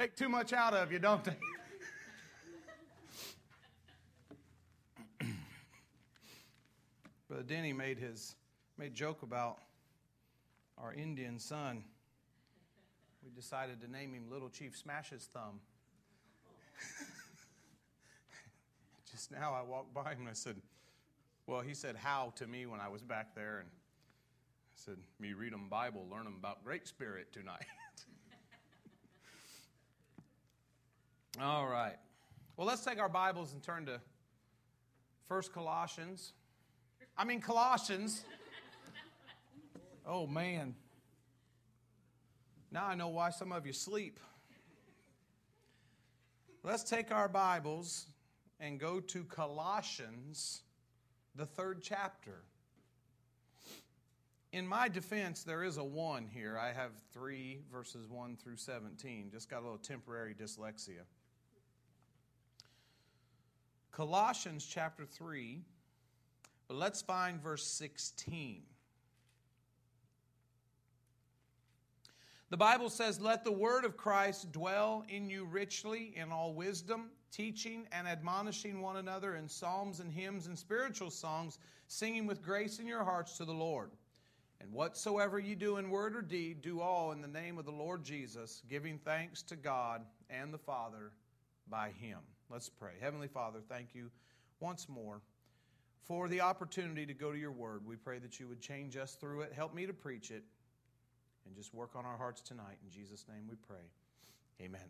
take too much out of you, don't they? Brother Denny made joke about our Indian son. We decided to name him Little Chief Smash His Thumb. Just now I walked by him and I said, well, he said how to me when I was back there. And I said, me read them Bible, learn them about Great Spirit tonight. All right. Well, let's take our Bibles and turn to Colossians. Oh, man. Now I know why some of you sleep. Let's take our Bibles and go to Colossians, the 3rd chapter. In my defense, there is a 1 here. I have 3 verses 1 through 17. Just got a little temporary dyslexia. Colossians chapter 3, but let's find verse 16. The Bible says, "Let the word of Christ dwell in you richly in all wisdom, teaching and admonishing one another in psalms and hymns and spiritual songs, singing with grace in your hearts to the Lord. And whatsoever you do in word or deed, do all in the name of the Lord Jesus, giving thanks to God and the Father by Him." Let's pray. Heavenly Father, thank you once more for the opportunity to go to your word. We pray that you would change us through it, help me to preach it, and just work on our hearts tonight. In Jesus' name we pray. Amen.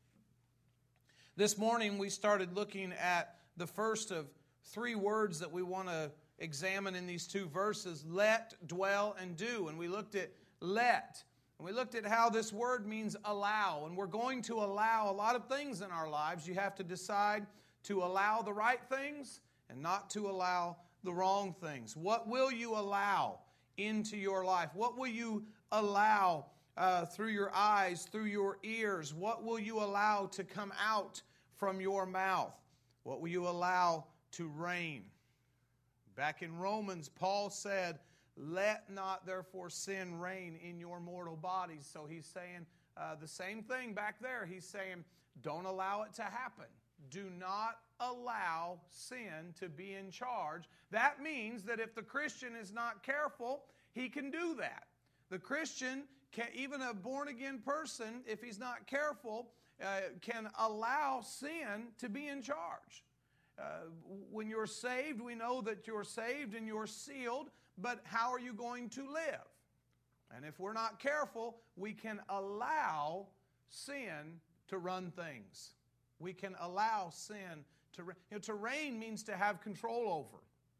This morning we started looking at the first of 3 words that we want to examine in these 2 verses: let, dwell, and do. And we looked at let. And we looked at how this word means allow. And we're going to allow a lot of things in our lives. You have to decide to allow the right things and not to allow the wrong things. What will you allow into your life? What will you allow through your eyes, through your ears? What will you allow to come out from your mouth? What will you allow to reign? Back in Romans, Paul said, "Let not therefore sin reign in your mortal bodies." So he's saying the same thing back there. He's saying, don't allow it to happen. Do not allow sin to be in charge. That means that if the Christian is not careful, he can do that. The Christian, even a born-again person, if he's not careful, can allow sin to be in charge. When you're saved, we know that you're saved and you're sealed, but how are you going to live? And if we're not careful, we can allow sin to run things. We can allow sin to reign. To reign means to have control over.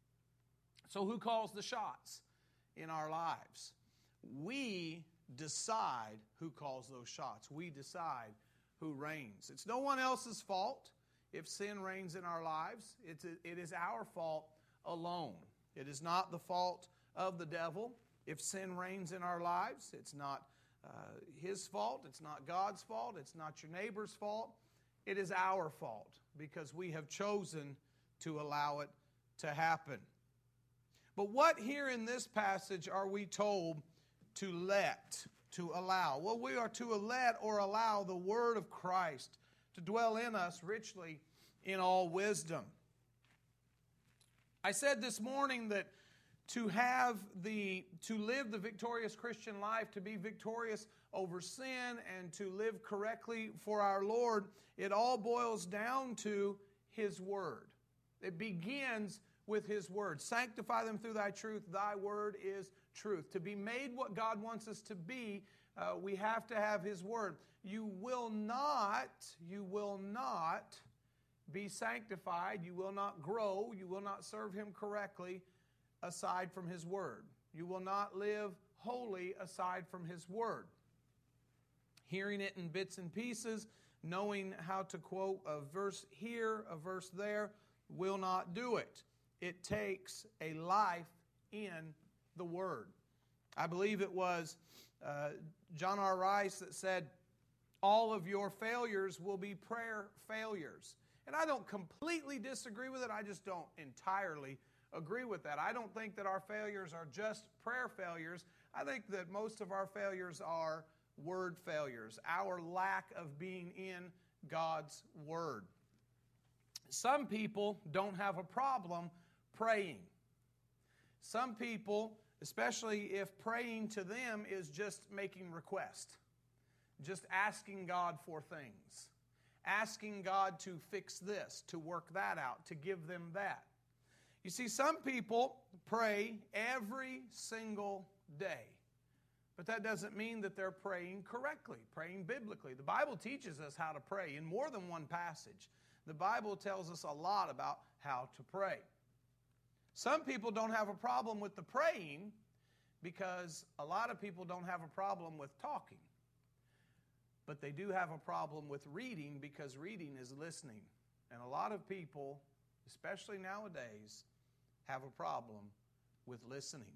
So who calls the shots in our lives? We decide who calls those shots. We decide who reigns. It's no one else's fault if sin reigns in our lives. It is our fault alone. It is not the fault of the devil if sin reigns in our lives. It's not his fault. It's not God's fault. It's not your neighbor's fault. It is our fault because we have chosen to allow it to happen. But what here in this passage are we told to let, to allow? Well, we are to let or allow the word of Christ to dwell in us richly in all wisdom. I said this morning that to live the victorious Christian life, to be victorious over sin and to live correctly for our Lord, it all boils down to His Word. It begins with His Word. Sanctify them through Thy truth. Thy Word is truth. To be made what God wants us to be, we have to have His Word. You will not be sanctified. You will not grow. You will not serve Him correctly aside from His Word. You will not live holy aside from His Word. Hearing it in bits and pieces, knowing how to quote a verse here, a verse there, will not do it. It takes a life in the Word. I believe it was John R. Rice that said, all of your failures will be prayer failures. And I don't completely disagree with it. I just don't entirely agree with that. I don't think that our failures are just prayer failures. I think that most of our failures are word failures, our lack of being in God's Word. Some people don't have a problem praying. Some people, especially if praying to them is just making requests, just asking God for things, asking God to fix this, to work that out, to give them that. You see, some people pray every single day, but that doesn't mean that they're praying correctly, praying biblically. The Bible teaches us how to pray in more than one passage. The Bible tells us a lot about how to pray. Some people don't have a problem with the praying because a lot of people don't have a problem with talking. But they do have a problem with reading because reading is listening. And a lot of people, especially nowadays, have a problem with listening.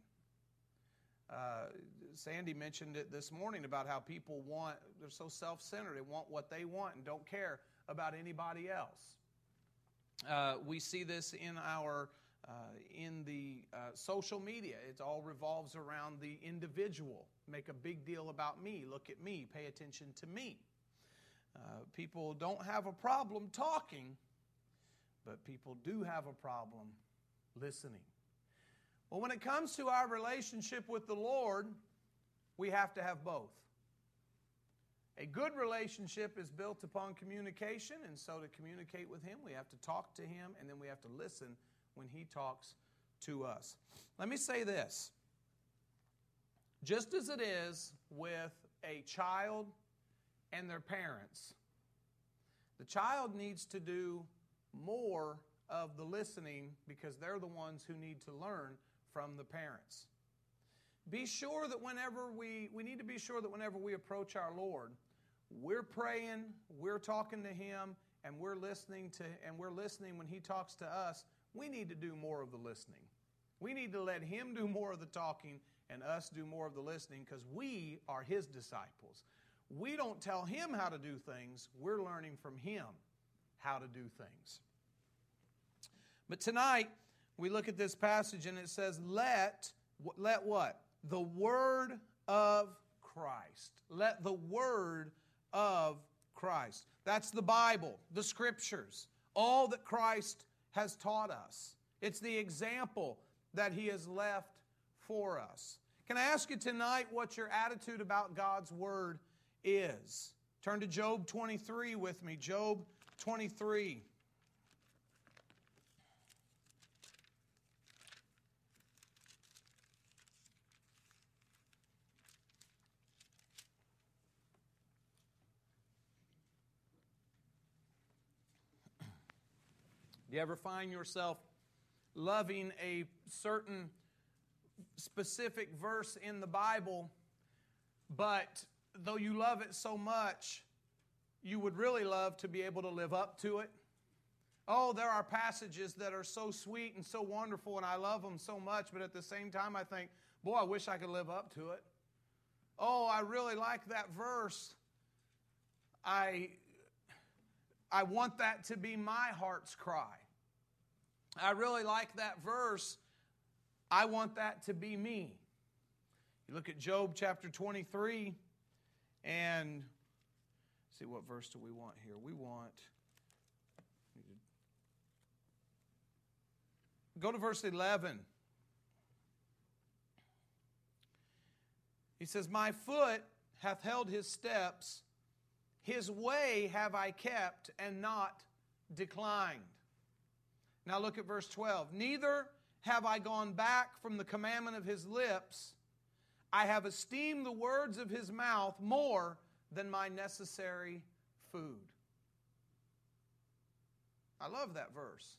Sandy mentioned it this morning about how people they're so self-centered. They want what they want and don't care about anybody else. We see this in the social media. It all revolves around the individual. Make a big deal about me. Look at me. Pay attention to me. People don't have a problem talking, but people do have a problem listening. Well, when it comes to our relationship with the Lord, we have to have both. A good relationship is built upon communication, and so to communicate with Him, we have to talk to Him, and then we have to listen when He talks to us. Let me say this. Just as it is with a child and their parents, the child needs to do more of the listening because they're the ones who need to learn from the parents. Be sure that whenever we need to be sure that whenever we approach our Lord, we're praying, we're talking to Him, and we're listening when He talks to us. We need to do more of the listening. We need to let Him do more of the talking and us do more of the listening because we are His disciples. We don't tell Him how to do things. We're learning from Him how to do things. But tonight, we look at this passage and it says, let what? The Word of Christ. Let the Word of Christ. That's the Bible, the Scriptures, all that Christ has taught us. It's the example that He has left for us. Can I ask you tonight what your attitude about God's Word is? Turn to Job 23 with me. Job 23. Do you ever find yourself loving a certain specific verse in the Bible, but though you love it so much, you would really love to be able to live up to it? Oh, there are passages that are so sweet and so wonderful, and I love them so much, but at the same time I think, boy, I wish I could live up to it. Oh, I really like that verse. I want that to be my heart's cry. I really like that verse. I want that to be me. You look at Job chapter 23, and see, what verse do we want here? Go to verse 11. He says, my foot hath held His steps, His way have I kept and not declined. Now look at verse 12. Neither have I gone back from the commandment of His lips. I have esteemed the words of His mouth more than my necessary food. I love that verse.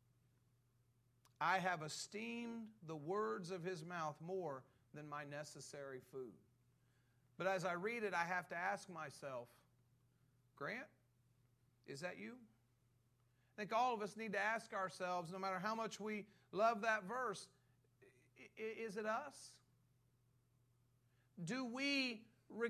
I have esteemed the words of His mouth more than my necessary food. But as I read it, I have to ask myself, Grant, is that you? I think all of us need to ask ourselves, no matter how much we love that verse, is it us? Do we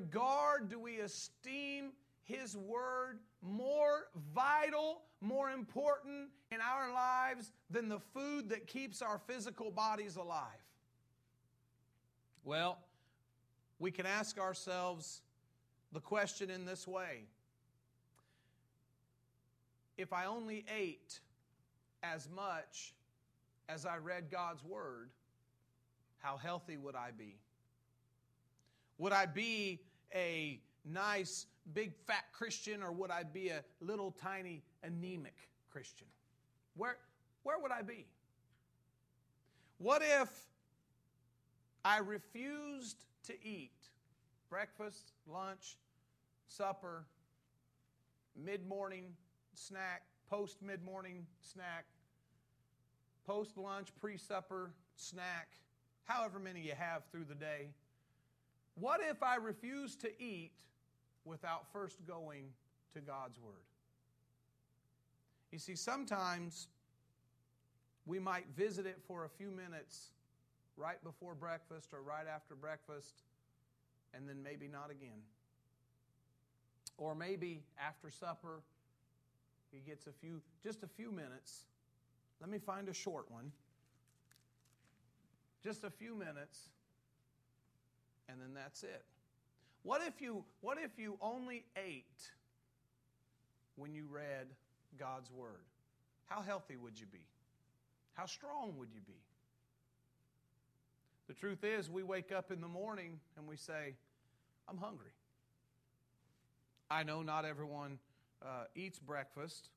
esteem His Word more vital, more important in our lives than the food that keeps our physical bodies alive? Well, we can ask ourselves the question in this way: if I only ate as much as I read God's Word, how healthy would I be? Would I be a nice, big, fat Christian, or would I be a little, tiny, anemic Christian? Where would I be? What if I refused to eat breakfast, lunch, supper, mid-morning snack, post-mid-morning snack, post-lunch, pre-supper snack, however many you have through the day? What if I refused to eat without first going to God's Word? You see, sometimes we might visit it for a few minutes right before breakfast or right after breakfast, and then maybe not again. Or maybe after supper, he gets just a few minutes. Let me find a short one. Just a few minutes, and then that's it. What if you only ate when you read God's Word? How healthy would you be? How strong would you be? The truth is, we wake up in the morning and we say, I'm hungry. I know not everyone eats breakfast.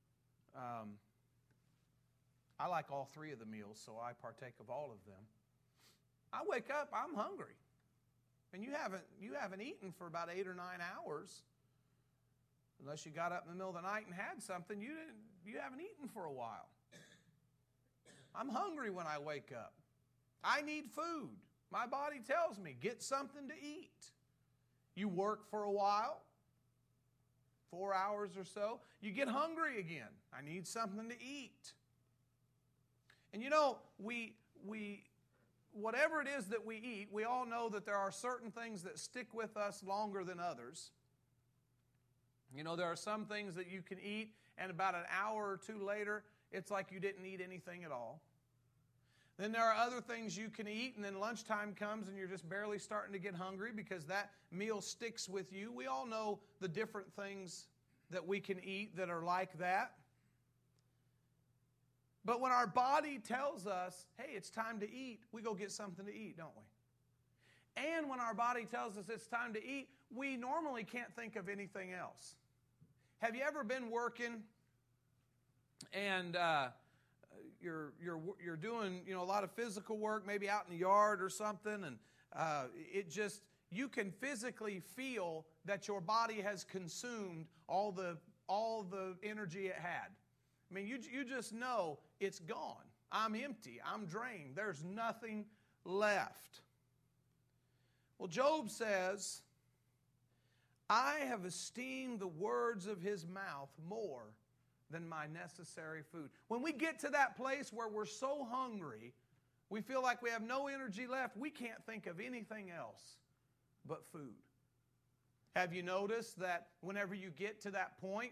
I like all three of the meals, so I partake of all of them. I wake up, I'm hungry. And you haven't eaten for about 8 or 9 hours. Unless you got up in the middle of the night and had something, you haven't eaten for a while. I'm hungry when I wake up. I need food. My body tells me, get something to eat. You work for a while, 4 hours or so, you get hungry again. I need something to eat. And you know, whatever it is that we eat, we all know that there are certain things that stick with us longer than others. You know, there are some things that you can eat, and about an hour or two later, it's like you didn't eat anything at all. Then there are other things you can eat, and then lunchtime comes and you're just barely starting to get hungry because that meal sticks with you. We all know the different things that we can eat that are like that. But when our body tells us, hey, it's time to eat, we go get something to eat, don't we? And when our body tells us it's time to eat, we normally can't think of anything else. Have you ever been working and you're doing a lot of physical work, maybe out in the yard or something, and you can physically feel that your body has consumed all the energy it had. I mean, you just know it's gone. I'm empty. I'm drained. There's nothing left. Well, Job says, I have esteemed the words of his mouth more than my necessary food. When we get to that place where we're so hungry, we feel like we have no energy left, we can't think of anything else but food. Have you noticed that whenever you get to that point,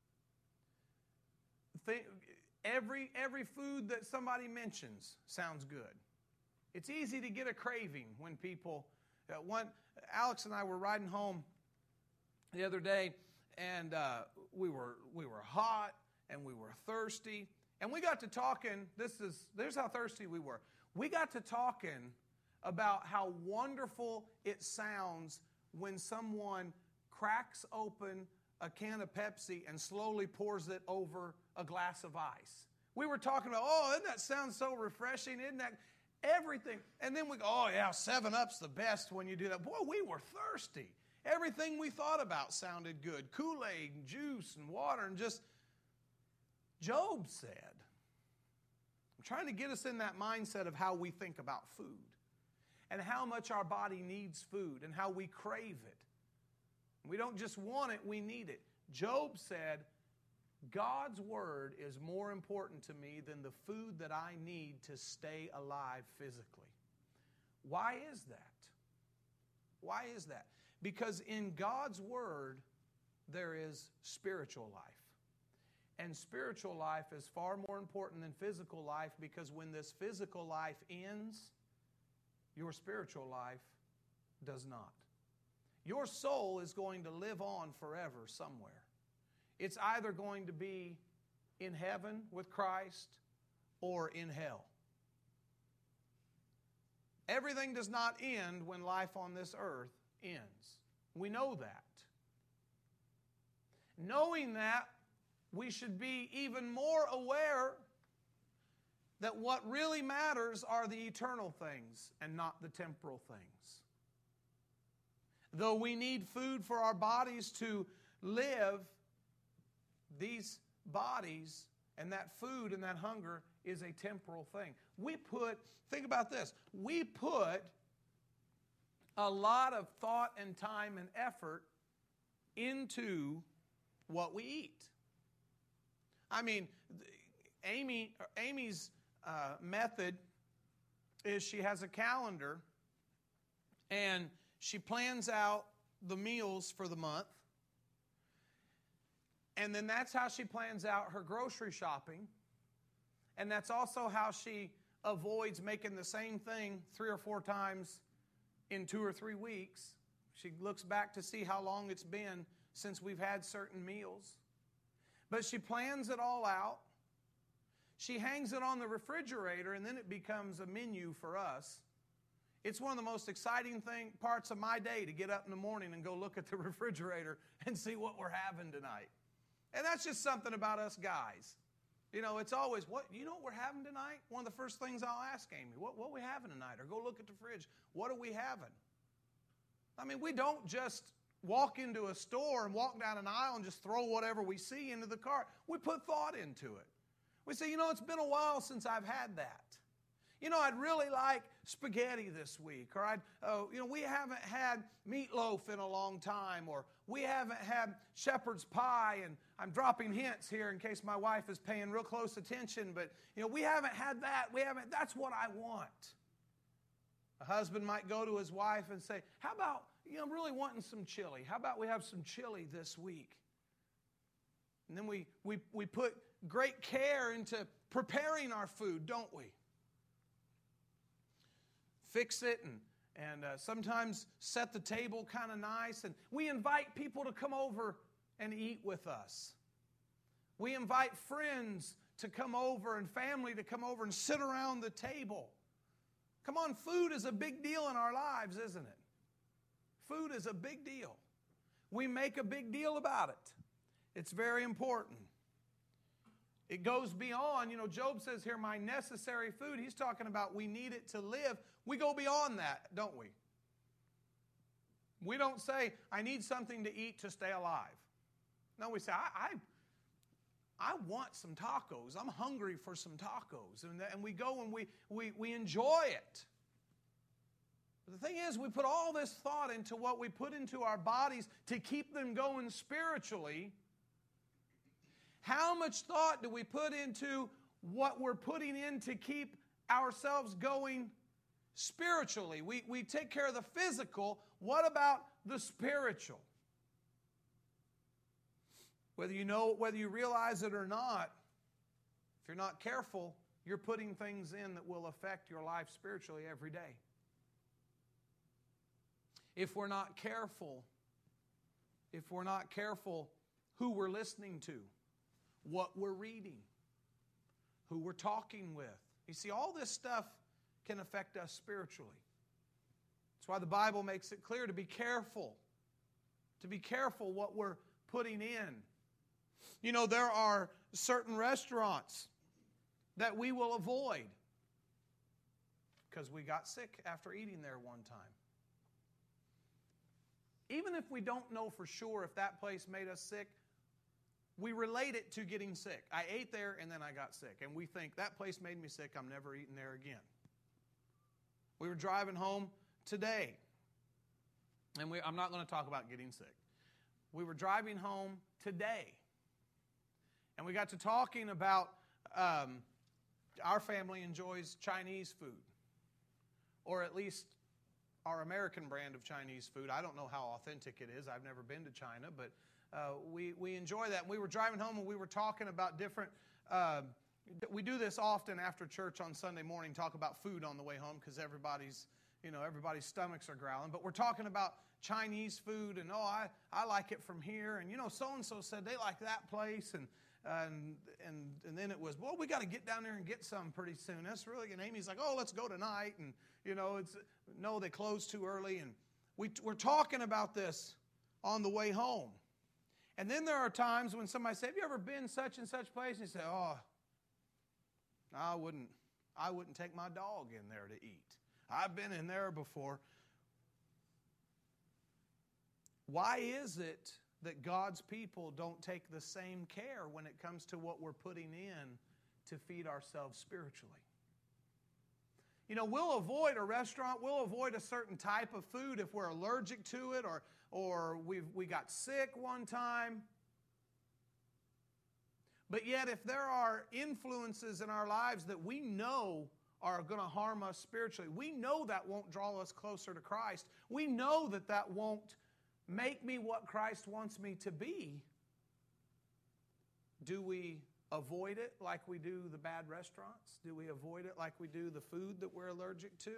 every food that somebody mentions sounds good. It's easy to get a craving when people... Alex and I were riding home the other day, and we were hot, and we were thirsty, and we got to talking. There's how thirsty we were. We got to talking about how wonderful it sounds when someone cracks open a can of Pepsi and slowly pours it over a glass of ice. We were talking about, doesn't that sound so refreshing? Isn't that everything? And then we go, 7-Up's the best when you do that. Boy, we were thirsty. Everything we thought about sounded good. Kool-Aid and juice and water and just... Job said, I'm trying to get us in that mindset of how we think about food and how much our body needs food and how we crave it. We don't just want it, we need it. Job said, God's word is more important to me than the food that I need to stay alive physically. Why is that? Why is that? Because in God's word, there is spiritual life. And spiritual life is far more important than physical life, because when this physical life ends, your spiritual life does not. your soul is going to live on forever somewhere. It's either going to be in heaven with Christ or in hell. Everything does not end when life on this earth ends. We know that. Knowing that, we should be even more aware that what really matters are the eternal things and not the temporal things. Though we need food for our bodies to live, these bodies and that food and that hunger is a temporal thing. Think about this, we put a lot of thought and time and effort into what we eat. I mean, Amy's method is she has a calendar and she plans out the meals for the month. And then that's how she plans out her grocery shopping. And that's also how she avoids making the same thing 3 or 4 times in 2 or 3 weeks. She looks back to see how long it's been since we've had certain meals. But she plans it all out. She hangs it on the refrigerator, and then it becomes a menu for us. It's one of the most exciting parts of my day to get up in the morning and go look at the refrigerator and see what we're having tonight. And that's just something about us guys. You know, it's always, what we're having tonight? One of the first things I'll ask Amy, what are we having tonight? Or go look at the fridge. What are we having? I mean, we don't just walk into a store and walk down an aisle and just throw whatever we see into the cart. We put thought into it. We say, it's been a while since I've had that. I'd really like spaghetti this week. Or we haven't had meatloaf in a long time. Or we haven't had shepherd's pie. And I'm dropping hints here in case my wife is paying real close attention. But, we haven't had that. That's what I want. A husband might go to his wife and say, how about, I'm really wanting some chili. How about we have some chili this week? And then we put great care into preparing our food, don't we? Fix it and sometimes set the table kind of nice. And we invite people to come over and eat with us. We invite friends to come over and family to come over and sit around the table. Come on, food is a big deal in our lives, isn't it? Food is a big deal. We make a big deal about it. It's very important. It goes beyond, Job says here, my necessary food. He's talking about we need it to live. We go beyond that, don't we? We don't say, I need something to eat to stay alive. No, we say, I want some tacos. I'm hungry for some tacos. And we go and we enjoy it. But the thing is, we put all this thought into what we put into our bodies to keep them going spiritually. How much thought do we put into what we're putting in to keep ourselves going spiritually? We take care of the physical. What about the spiritual? Whether you realize it or not, if you're not careful, you're putting things in that will affect your life spiritually every day. If we're not careful, who we're listening to, what we're reading, who we're talking with. You see, all this stuff can affect us spiritually. That's why the Bible makes it clear to be careful what we're putting in. There are certain restaurants that we will avoid because we got sick after eating there one time. Even if we don't know for sure if that place made us sick, we relate it to getting sick. I ate there and then I got sick. And we think, that place made me sick, I'm never eating there again. We were driving home today. And I'm not going to talk about getting sick. We were driving home today. And we got to talking about our family enjoys Chinese food. Or at least our American brand of Chinese food. I don't know how authentic it is. I've never been to China, but we enjoy that. And we were driving home and we were talking about different, we do this often after church on Sunday morning, talk about food on the way home because everybody's, everybody's stomachs are growling, but we're talking about Chinese food, and I like it from here, and so-and-so said they like that place, and then it was, well, we got to get down there and get some pretty soon. That's really, and Amy's like, oh, let's go tonight, and no, they closed too early, and we're talking about this on the way home. And then there are times when somebody says, have you ever been such and such place? And you say, oh, I wouldn't take my dog in there to eat. I've been in there before. Why is it that God's people don't take the same care when it comes to what we're putting in to feed ourselves spiritually? We'll avoid a restaurant, we'll avoid a certain type of food if we're allergic to it, or we got sick one time. But yet, if there are influences in our lives that we know are going to harm us spiritually, we know that won't draw us closer to Christ, we know that won't make me what Christ wants me to be, do we avoid it like we do the bad restaurants? Do we avoid it like we do the food that we're allergic to?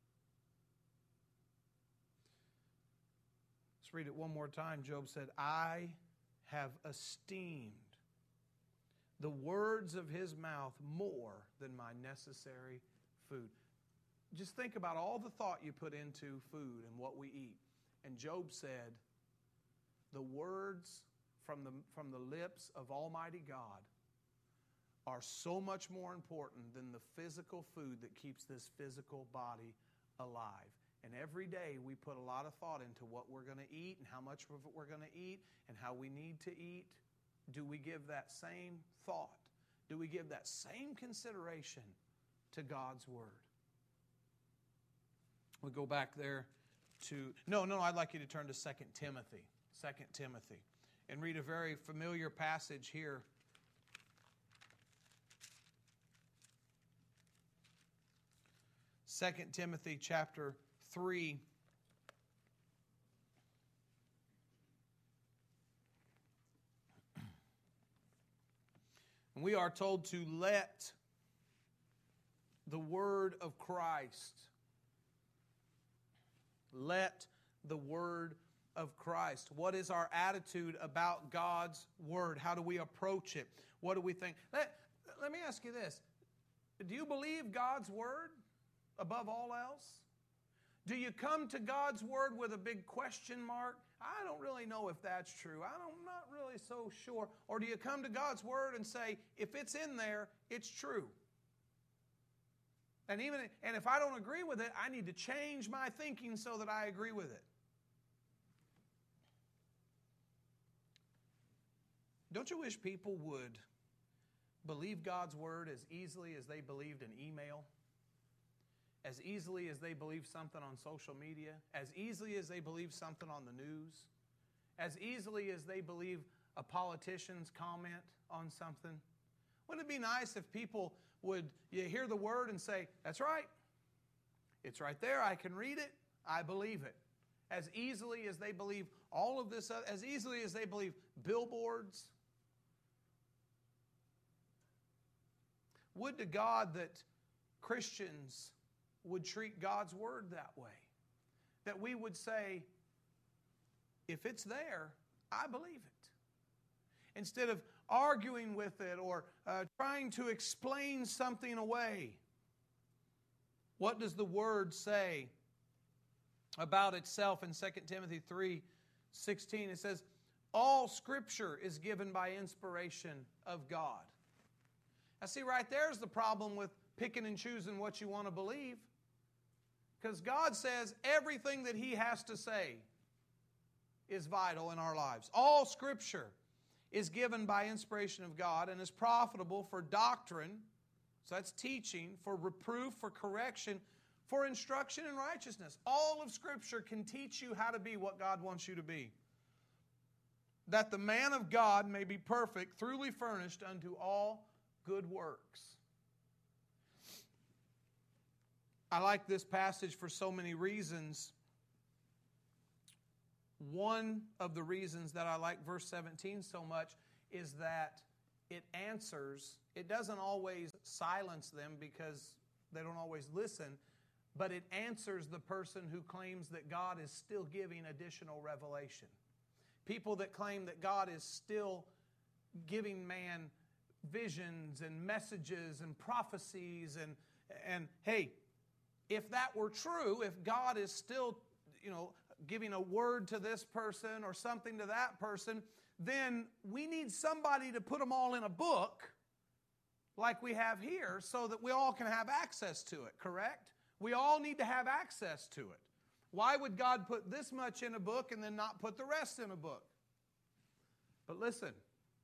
Let's read it one more time. Job said, I have esteemed the words of his mouth more than my necessary food. Just think about all the thought you put into food and what we eat. And Job said, the words from the lips of Almighty God are so much more important than the physical food that keeps this physical body alive. And every day we put a lot of thought into what we're going to eat and how much of it we're going to eat and how we need to eat. Do we give that same thought? Do we give that same consideration to God's Word? We go back there to... No, I'd like you to turn to 2 Timothy. 2 Timothy. And read a very familiar passage here. Second Timothy chapter 3. And we are told to let the word of Christ, let the word of Christ. What is our attitude about God's word? How do we approach it? What do we think? Let me ask you this. Do you believe God's word above all else? Do you come to God's word with a big question mark? I don't really know if that's true. I'm not really so sure. Or do you come to God's word and say, if it's in there, it's true? And if I don't agree with it, I need to change my thinking so that I agree with it. Don't you wish people would believe God's word as easily as they believed an email? As easily as they believe something on social media? As easily as they believe something on the news? As easily as they believe a politician's comment on something? Wouldn't it be nice if people would hear the word and say, that's right. It's right there. I can read it. I believe it. As easily as they believe all of this, as easily as they believe billboards. Would to God that Christians would treat God's word that way. That we would say, if it's there, I believe it. Instead of arguing with it or trying to explain something away. What does the word say about itself in 2 Timothy 3:16? It says, all Scripture is given by inspiration of God. Now see, right there's the problem with picking and choosing what you want to believe. Because God says everything that He has to say is vital in our lives. All Scripture is given by inspiration of God and is profitable for doctrine, so that's teaching, for reproof, for correction, for instruction in righteousness. All of Scripture can teach you how to be what God wants you to be. That the man of God may be perfect, truly furnished unto all good works. I like this passage for so many reasons. One of the reasons that I like verse 17 so much is that it answers, it doesn't always silence them because they don't always listen, but it answers the person who claims that God is still giving additional revelation. People that claim that God is still giving man visions and messages and prophecies and hey, if that were true, if God is still, giving a word to this person or something to that person, then we need somebody to put them all in a book like we have here so that we all can have access to it, correct? We all need to have access to it. Why would God put this much in a book and then not put the rest in a book? But listen,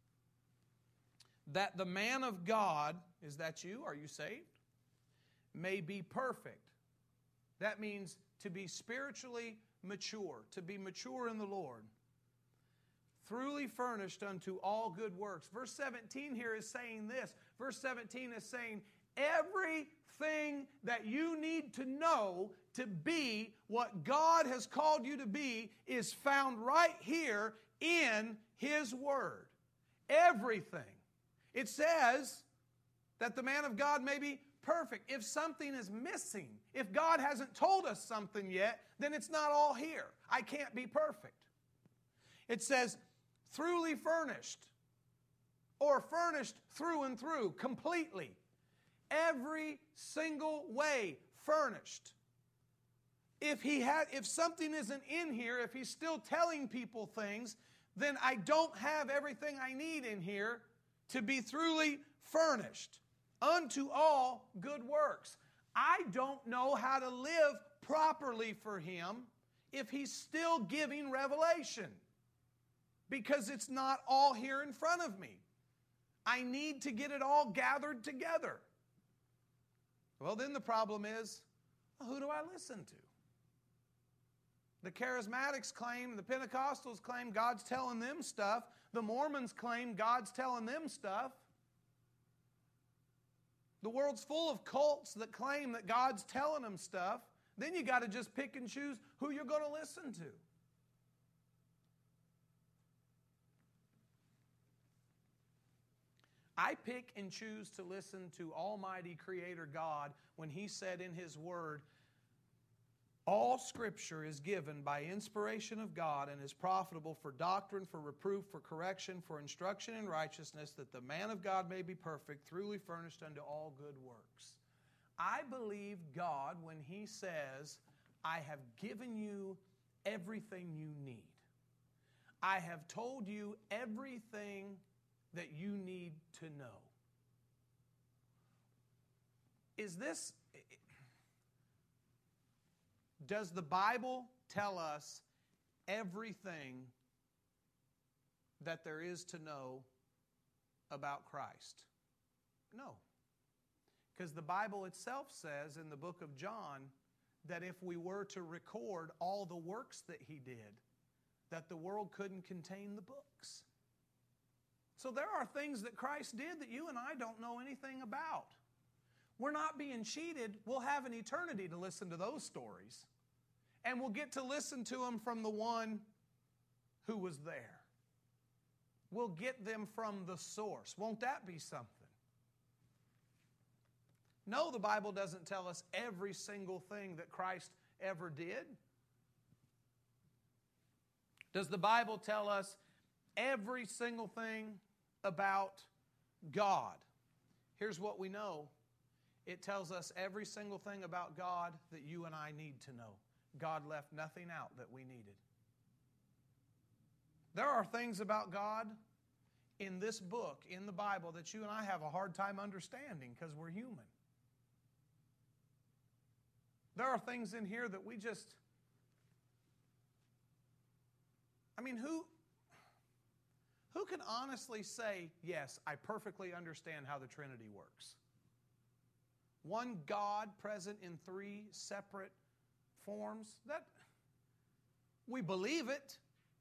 that the man of God, is that you? Are you saved? May be perfect. That means to be spiritually mature, to be mature in the Lord. Truly furnished unto all good works. Verse 17 here is saying this. Verse 17 is saying, everything that you need to know to be what God has called you to be is found right here in His Word. Everything. It says that the man of God may be perfect. If something is missing, if God hasn't told us something yet, then it's not all here. I can't be perfect. It says, truly furnished, or furnished through and through, completely. Every single way furnished. If something isn't in here, if He's still telling people things, then I don't have everything I need in here to be truly furnished unto all good works. I don't know how to live properly for Him if He's still giving revelation, because it's not all here in front of me. I need to get it all gathered together. Well, then the problem is, who do I listen to? The Charismatics claim, the Pentecostals claim God's telling them stuff. The Mormons claim God's telling them stuff. The world's full of cults that claim that God's telling them stuff. Then you got to just pick and choose who you're going to listen to. I pick and choose to listen to Almighty Creator God when He said in His Word, all Scripture is given by inspiration of God and is profitable for doctrine, for reproof, for correction, for instruction in righteousness, that the man of God may be perfect, truly furnished unto all good works. I believe God when He says, I have given you everything you need. I have told you everything that you need to know. Does the Bible tell us everything that there is to know about Christ? No. Because the Bible itself says in the book of John that if we were to record all the works that He did, that the world couldn't contain the books. So there are things that Christ did that you and I don't know anything about. We're not being cheated. We'll have an eternity to listen to those stories. And we'll get to listen to them from the one who was there. We'll get them from the source. Won't that be something? No, the Bible doesn't tell us every single thing that Christ ever did. Does the Bible tell us every single thing about God? Here's what we know. It tells us every single thing about God that you and I need to know. God left nothing out that we needed. There are things about God in this book, in the Bible, that you and I have a hard time understanding because we're human. There are things in here that we just... who can honestly say, yes, I perfectly understand how the Trinity works? One God present in three separate forms. That we believe it.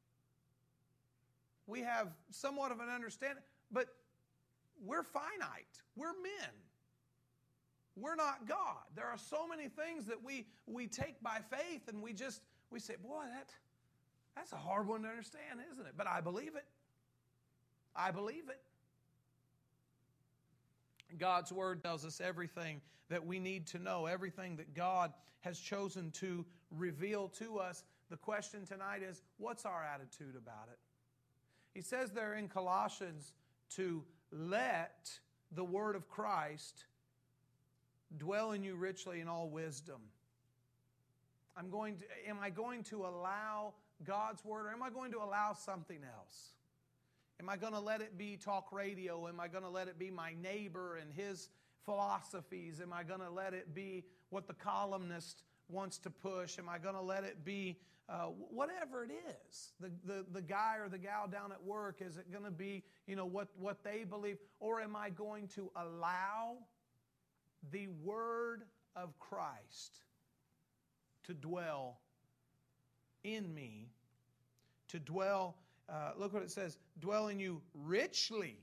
We have somewhat of an understanding, but we're finite. We're men. We're not God. There are so many things that we take by faith and we say, boy, that's a hard one to understand, isn't it? But I believe it. I believe it. God's Word tells us everything that we need to know, everything that God has chosen to reveal to us. The question tonight is, what's our attitude about it? He says there in Colossians to let the Word of Christ dwell in you richly in all wisdom. Am I going to allow God's Word, or am I going to allow something else? Am I going to let it be talk radio? Am I going to let it be my neighbor and his philosophies? Am I going to let it be what the columnist wants to push? Am I going to let it be whatever it is? The guy or the gal down at work, is it going to be what they believe? Or am I going to allow the Word of Christ to dwell in me, to dwell, look what it says, dwell in you richly.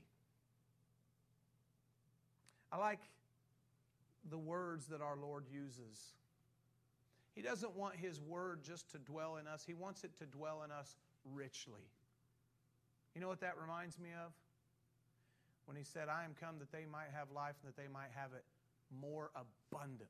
I like the words that our Lord uses. He doesn't want His Word just to dwell in us. He wants it to dwell in us richly. You know what that reminds me of? When He said, I am come that they might have life and that they might have it more abundantly.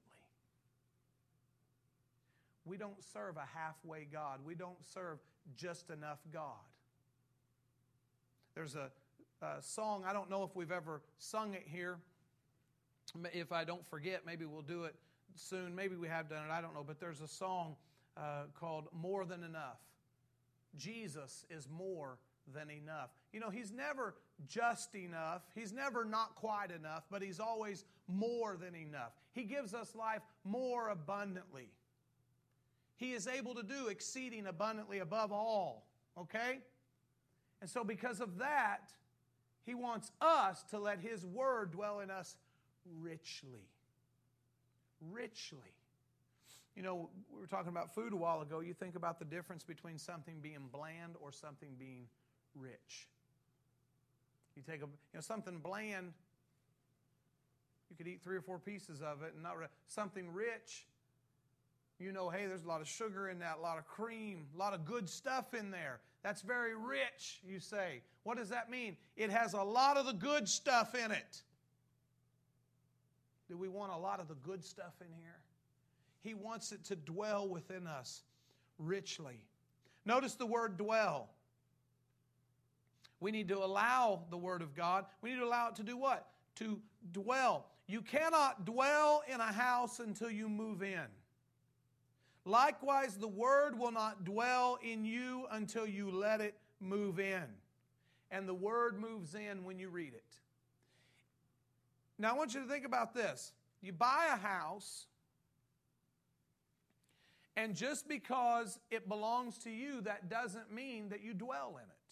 We don't serve a halfway God. We don't serve just enough God. There's a song, I don't know if we've ever sung it here. If I don't forget, maybe we'll do it soon. Maybe we have done it, I don't know. But there's a song called More Than Enough. Jesus is more than enough. He's never just enough. He's never not quite enough, but He's always more than enough. He gives us life more abundantly. He is able to do exceeding abundantly above all. Okay? And so because of that, He wants us to let His Word dwell in us richly. Richly. We were talking about food a while ago. You think about the difference between something being bland or something being rich. You take something bland, you could eat 3 or 4 pieces of it, and not something rich. Hey, there's a lot of sugar in that, a lot of cream, a lot of good stuff in there. That's very rich, you say. What does that mean? It has a lot of the good stuff in it. Do we want a lot of the good stuff in here? He wants it to dwell within us richly. Notice the word dwell. We need to allow the Word of God. We need to allow it to do what? To dwell. You cannot dwell in a house until you move in. Likewise, the Word will not dwell in you until you let it move in. And the Word moves in when you read it. Now, I want you to think about this. You buy a house, and just because it belongs to you, that doesn't mean that you dwell in it.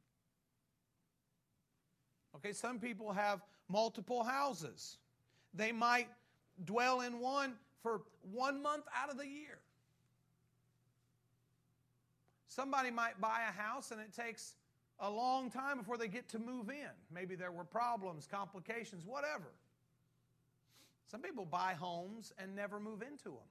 Okay, some people have multiple houses. They might dwell in one for 1 month out of the year. Somebody might buy a house and it takes a long time before they get to move in. Maybe there were problems, complications, whatever. Some people buy homes and never move into them.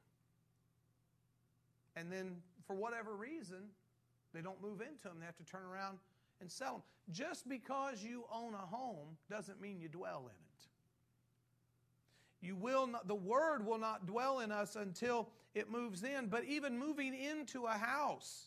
And then, for whatever reason, they don't move into them. They have to turn around and sell them. Just because you own a home doesn't mean you dwell in it. You will not, the Word will not dwell in us until it moves in. But even moving into a house,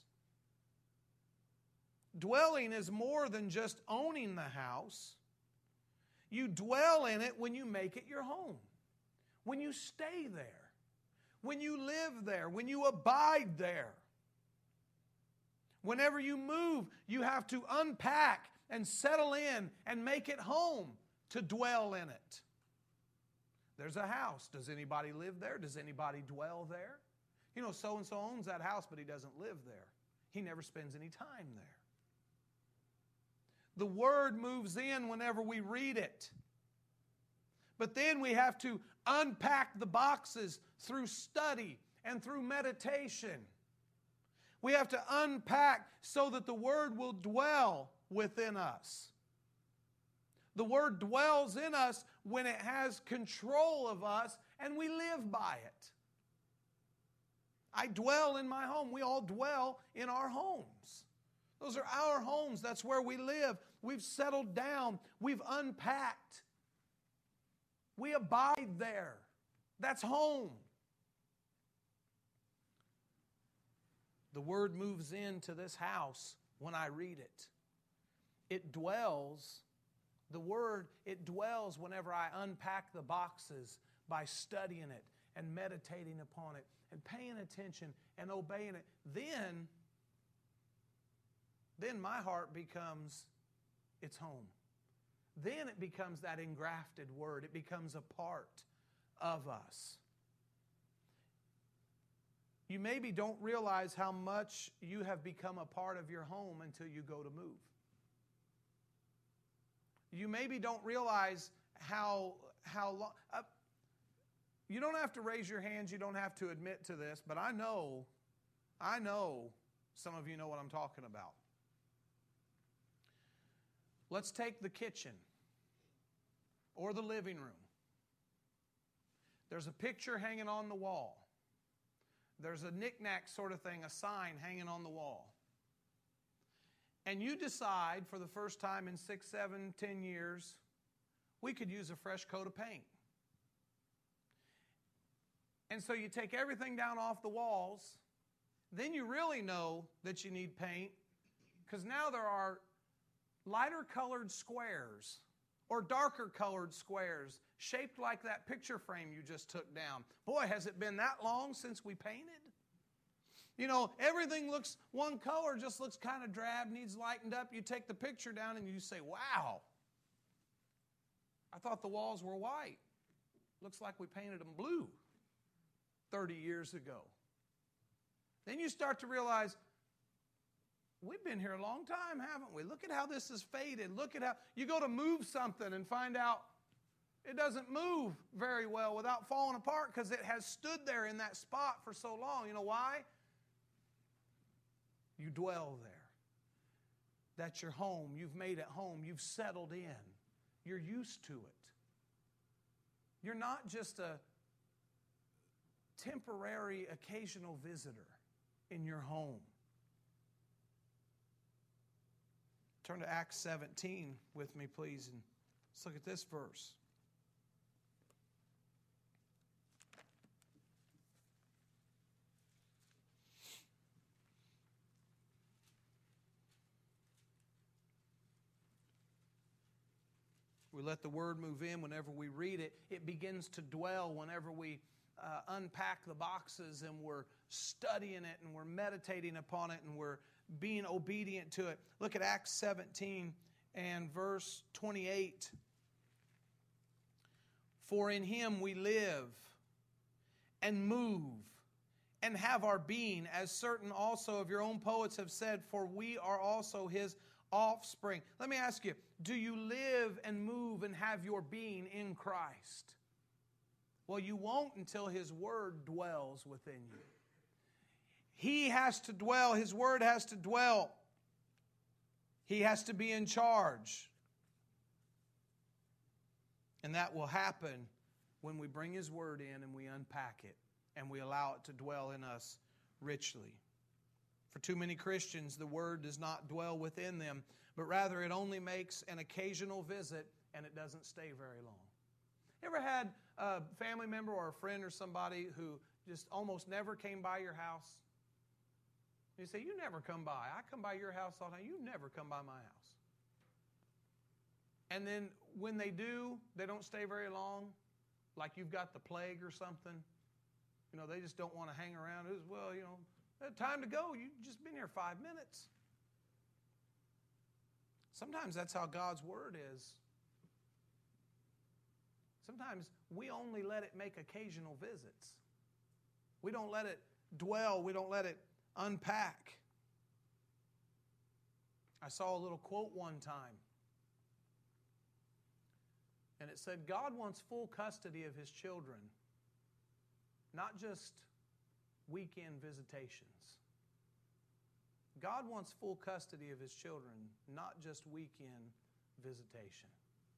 dwelling is more than just owning the house. You dwell in it when you make it your home, when you stay there, when you live there, when you abide there. Whenever you move, you have to unpack and settle in and make it home to dwell in it. There's a house. Does anybody live there? Does anybody dwell there? So-and-so owns that house, but he doesn't live there. He never spends any time there. The Word moves in whenever we read it. But then we have to unpack the boxes through study and through meditation. We have to unpack so that the Word will dwell within us. The Word dwells in us when it has control of us and we live by it. I dwell in my home. We all dwell in our homes. Those are our homes. That's where we live. We've settled down. We've unpacked. We abide there. That's home. The Word moves into this house when I read it. It dwells, the Word, it dwells whenever I unpack the boxes by studying it and meditating upon it and paying attention and obeying it. Then my heart becomes its home. Then it becomes that engrafted Word. It becomes a part of us. You maybe don't realize how much you have become a part of your home until you go to move. You maybe don't realize how long. You don't have to raise your hands. You don't have to admit to this, but I know some of you know what I'm talking about. Let's take the kitchen or the living room. There's a picture hanging on the wall. There's a knick-knack sort of thing, a sign hanging on the wall. And you decide for the first time in 6, 7, 10 years, we could use a fresh coat of paint. And so you take everything down off the walls. Then you really know that you need paint, because now there are lighter colored squares or darker colored squares shaped like that picture frame you just took down. Boy, has it been that long since we painted? You know, everything looks, one color just looks kind of drab, needs lightened up. You take the picture down and you say, wow, I thought the walls were white. Looks like we painted them blue 30 years ago. Then you start to realize, we've been here a long time, haven't we? Look at how this is faded. Look at how you go to move something and find out it doesn't move very well without falling apart because it has stood there in that spot for so long. You know why? You dwell there. That's your home. You've made it home. You've settled in. You're used to it. You're not just a temporary, occasional visitor in your home. Turn to Acts 17 with me, please, and let's look at this verse. We let the Word move in whenever we read it. It begins to dwell whenever we unpack the boxes and we're studying it and we're meditating upon it and we're being obedient to it. Look at Acts 17 and verse 28. For in Him we live and move and have our being, as certain also of your own poets have said, for we are also His offspring. Let me ask you, do you live and move and have your being in Christ? Well, you won't until His Word dwells within you. He has to dwell. His Word has to dwell. He has to be in charge. And that will happen when we bring His Word in and we unpack it and we allow it to dwell in us richly. For too many Christians, the Word does not dwell within them, but rather it only makes an occasional visit and it doesn't stay very long. You ever had a family member or a friend or somebody who just almost never came by your house? You say, you never come by. I come by your house all the time. You never come by my house. And then when they do, they don't stay very long, like you've got the plague or something. You know, they just don't want to hang around. Well, you know, time to go. You've just been here 5 minutes. Sometimes that's how God's Word is. Sometimes we only let it make occasional visits. We don't let it dwell. We don't let it unpack. I saw a little quote one time. And it said, God wants full custody of His children, not just weekend visitations. God wants full custody of His children, not just weekend visitation.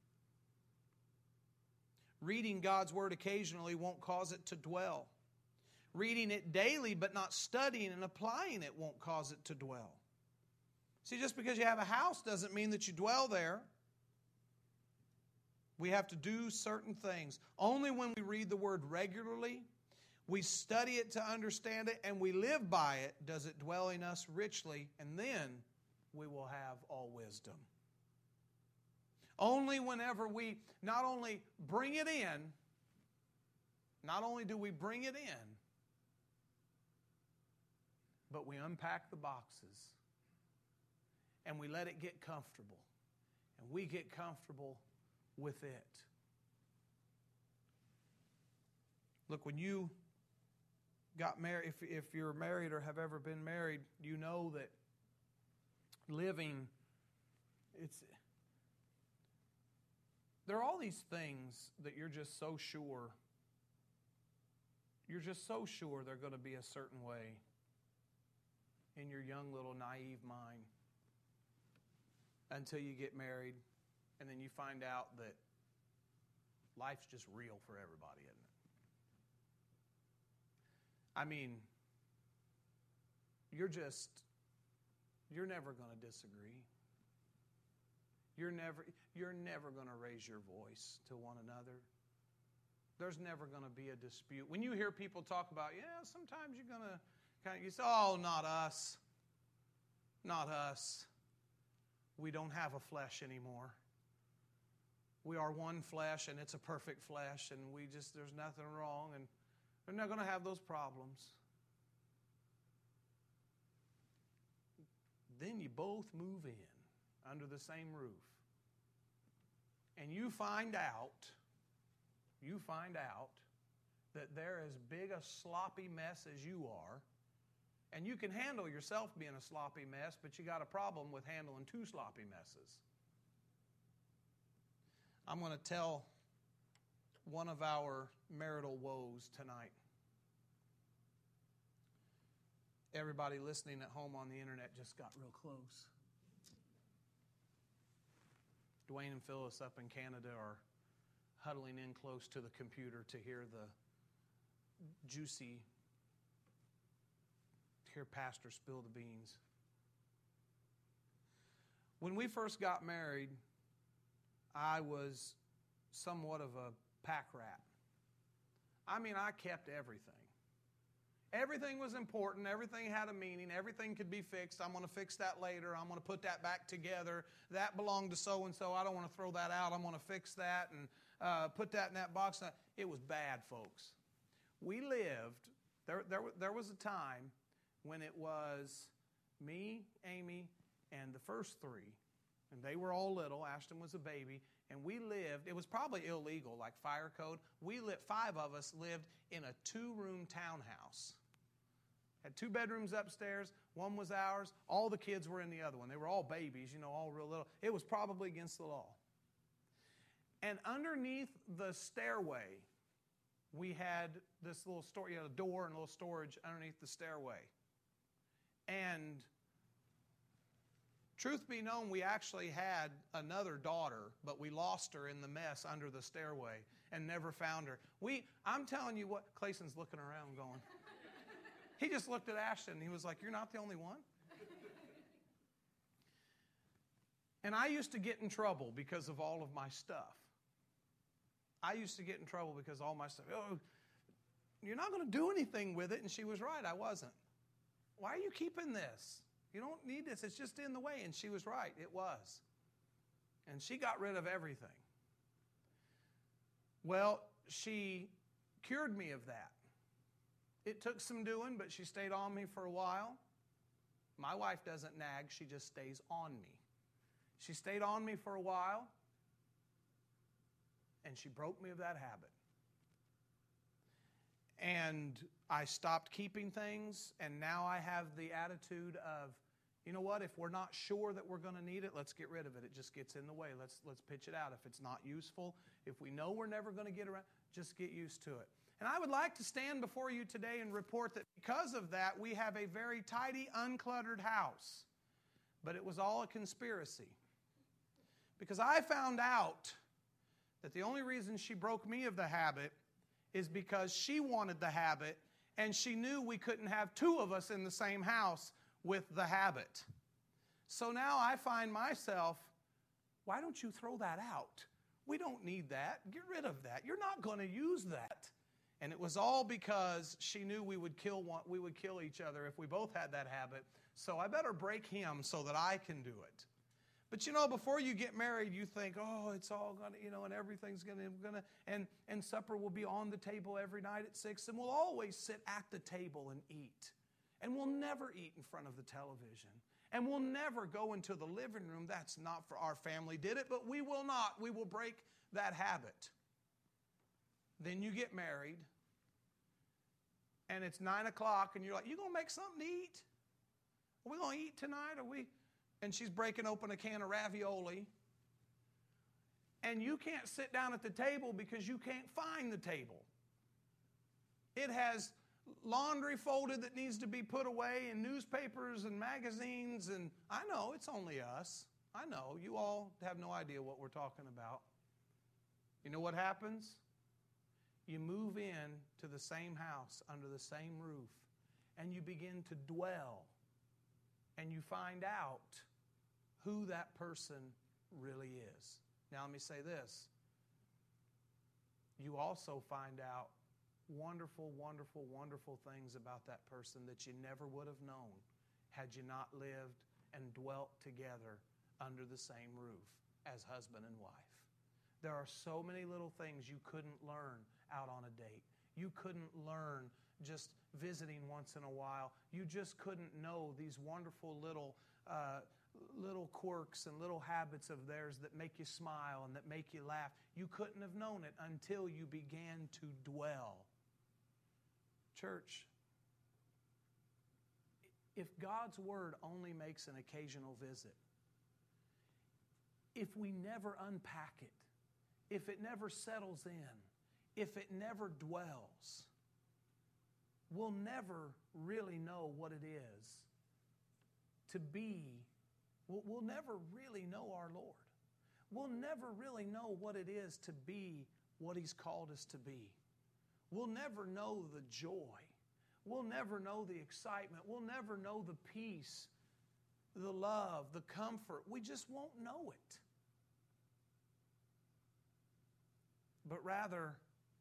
Reading God's Word occasionally won't cause it to dwell. Reading it daily but not studying and applying it won't cause it to dwell. See, just because you have a house doesn't mean that you dwell there. We have to do certain things. Only when we read the Word regularly, we study it to understand it, and we live by it, does it dwell in us richly, and then we will have all wisdom. Only whenever we not only bring it in, not only do we bring it in, but we unpack the boxes and we let it get comfortable. And we get comfortable with it. Look, when you got married, if you're married or have ever been married, you know that living, there are all these things that you're just so sure they're going to be a certain way in your young little naive mind until you get married, and then you find out that life's just real for everybody, isn't it? I mean, you're never going to disagree. You're never going to raise your voice to one another. There's never going to be a dispute. When you hear people talk about, sometimes you're going to you say, oh, not us. Not us. We don't have a flesh anymore. We are one flesh, and it's a perfect flesh, and there's nothing wrong, and they're not going to have those problems. Then you both move in under the same roof. And you find out that they're as big a sloppy mess as you are. And you can handle yourself being a sloppy mess, but you got a problem with handling two sloppy messes. I'm going to tell one of our marital woes tonight. Everybody listening at home on the internet just got real close. Dwayne and Phyllis up in Canada are huddling in close to the computer to hear hear Pastor spill the beans. When we first got married, I was somewhat of a pack rat. I mean, I kept everything. Everything was important. Everything had a meaning. Everything could be fixed. I'm going to fix that later. I'm going to put that back together. That belonged to so-and-so. I don't want to throw that out. I'm going to fix that and put that in that box. It was bad, folks. We lived, there was a time when it was me, Amy, and the first three. And they were all little. Ashton was a baby. And we lived, it was probably illegal, like fire code. Five of us lived in a 2-room townhouse. Had 2 bedrooms upstairs. One was ours. All the kids were in the other one. They were all babies, all real little. It was probably against the law. And underneath the stairway, we had this little store. You had a door and a little storage underneath the stairway. And truth be known, we actually had another daughter, but we lost her in the mess under the stairway and never found her. I'm telling you what, Clayson's looking around going. He just looked at Ashton and he was like, "You're not the only one?" And I used to get in trouble because of all of my stuff. I used to get in trouble because all my stuff, "Oh, you're not going to do anything with it." And she was right, I wasn't. "Why are you keeping this? You don't need this. It's just in the way." And she was right. It was. And she got rid of everything. Well, she cured me of that. It took some doing, but she stayed on me for a while. My wife doesn't nag. She just stays on me. She stayed on me for a while, and she broke me of that habit. And I stopped keeping things, and now I have the attitude of, you know what, if we're not sure that we're going to need it, let's get rid of it. It just gets in the way. Let's pitch it out. If it's not useful, if we know we're never going to get around, just get used to it. And I would like to stand before you today and report that because of that, we have a very tidy, uncluttered house. But it was all a conspiracy. Because I found out that the only reason she broke me of the habit is because she wanted the habit, and she knew we couldn't have 2 of us in the same house with the habit. So now I find myself, why don't you throw that out? We don't need that. Get rid of that. You're not going to use that. And it was all because she knew we would kill each other if we both had that habit. So I better break him so that I can do it. But before you get married, you think, oh, it's all going to, and everything's going to, and supper will be on the table every night at 6, and we'll always sit at the table and eat. And we'll never eat in front of the television. And we'll never go into the living room. That's not for our family did it, but we will not. We will break that habit. Then you get married, and it's 9 o'clock, and you're like, you going to make something to eat? Are we going to eat tonight? And she's breaking open a can of ravioli, and you can't sit down at the table because you can't find the table. It has laundry folded that needs to be put away, and newspapers and magazines, and I know it's only us. I know you all have no idea what we're talking about. You know what happens? You move in to the same house under the same roof, and you begin to dwell, and you find out who that person really is. Now let me say this. You also find out wonderful, wonderful, wonderful things about that person that you never would have known had you not lived and dwelt together under the same roof as husband and wife. There are so many little things you couldn't learn out on a date. You couldn't learn just visiting once in a while. You just couldn't know these wonderful little quirks and little habits of theirs that make you smile and that make you laugh. You couldn't have known it until you began to dwell. Church, if God's Word only makes an occasional visit, if we never unpack it, if it never settles in, if it never dwells, we'll never really know what it is to be. We'll never really know our Lord. We'll never really know what it is to be what He's called us to be. We'll never know the joy. We'll never know the excitement. We'll never know the peace, the love, the comfort. We just won't know it. But rather,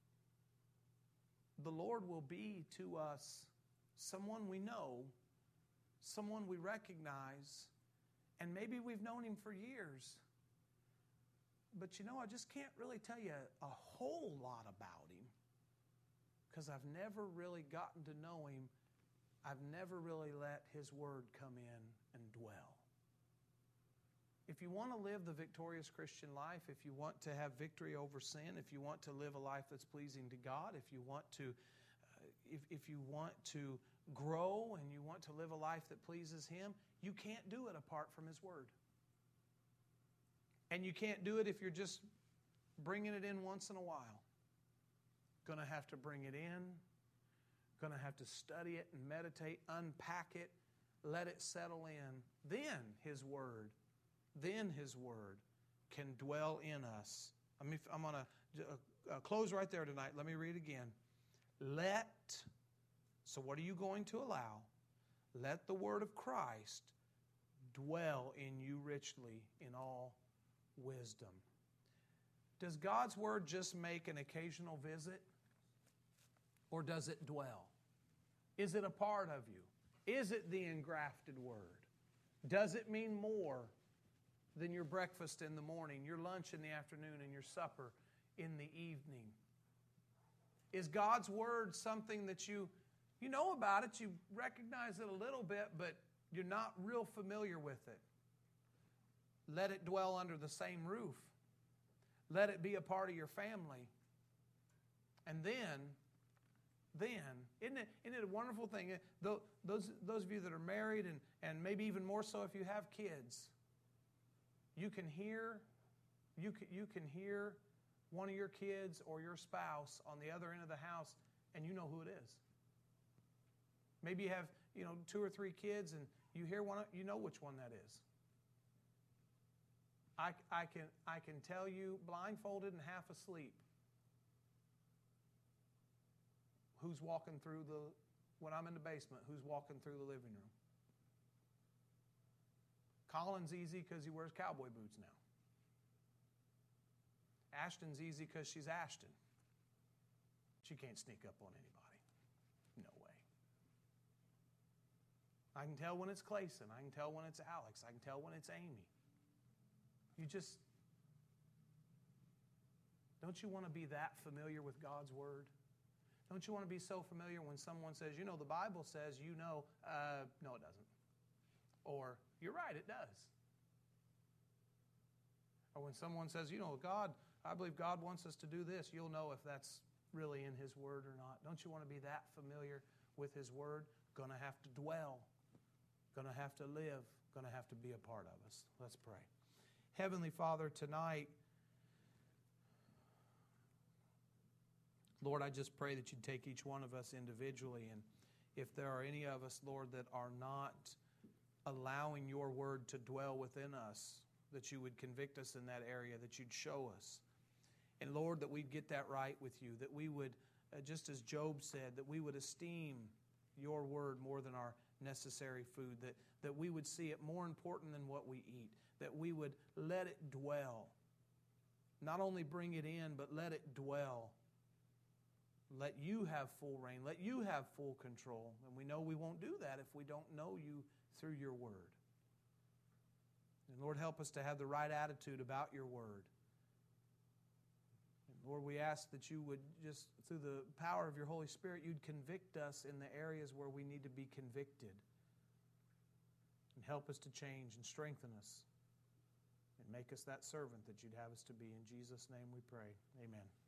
the Lord will be to us someone we know, someone we recognize, and maybe we've known Him for years. But I just can't really tell you a whole lot about Him because I've never really gotten to know Him. I've never really let His Word come in and dwell. If you want to live the victorious Christian life, if you want to have victory over sin, if you want to live a life that's pleasing to God, if you want to grow and you want to live a life that pleases Him, you can't do it apart from His Word. And you can't do it if you're just bringing it in once in a while. Going to have to bring it in, going to have to study it and meditate, unpack it, let it settle in. Then His Word can dwell in us. I'm going to close right there tonight. Let me read again. So what are you going to allow? Let the Word of Christ dwell in you richly in all wisdom. Does God's Word just make an occasional visit? Or does it dwell? Is it a part of you? Is it the engrafted Word? Does it mean more than your breakfast in the morning, your lunch in the afternoon, and your supper in the evening? Is God's Word something that you know about it, you recognize it a little bit, but you're not real familiar with it? Let it dwell under the same roof. Let it be a part of your family. And then, isn't it a wonderful thing? Those of you that are married, and maybe even more so if you have kids, you can hear one of your kids or your spouse on the other end of the house, and you know who it is. Maybe you have 2 or 3 kids, and you hear one, you know which one that is. I can tell you, blindfolded and half asleep, who's walking through when I'm in the basement, who's walking through the living room. Colin's easy because he wears cowboy boots now. Ashton's easy because she's Ashton. She can't sneak up on anybody. No way. I can tell when it's Clayson. I can tell when it's Alex. I can tell when it's Amy. Don't you want to be that familiar with God's Word? Don't you want to be so familiar when someone says, you know, the Bible says, you know, no, it doesn't. Or, you're right, it does. Or when someone says, you know, God, I believe God wants us to do this, you'll know if that's really in His Word or not. Don't you want to be that familiar with His Word? Going to have to dwell. Going to have to live. Going to have to be a part of us. Let's pray. Heavenly Father, tonight, Lord, I just pray that you'd take each one of us individually, and if there are any of us, Lord, that are not allowing your word to dwell within us, that you would convict us in that area, that you'd show us. And Lord, that we'd get that right with you, that we would, just as Job said, that we would esteem your word more than our necessary food, that we would see it more important than what we eat, that we would let it dwell. Not only bring it in, but let it dwell. Let you have full reign. Let you have full control. And we know we won't do that if we don't know you through your word. And Lord, help us to have the right attitude about your word. And Lord, we ask that you would just, through the power of your Holy Spirit, you'd convict us in the areas where we need to be convicted. And help us to change and strengthen us. And make us that servant that you'd have us to be. In Jesus' name we pray. Amen.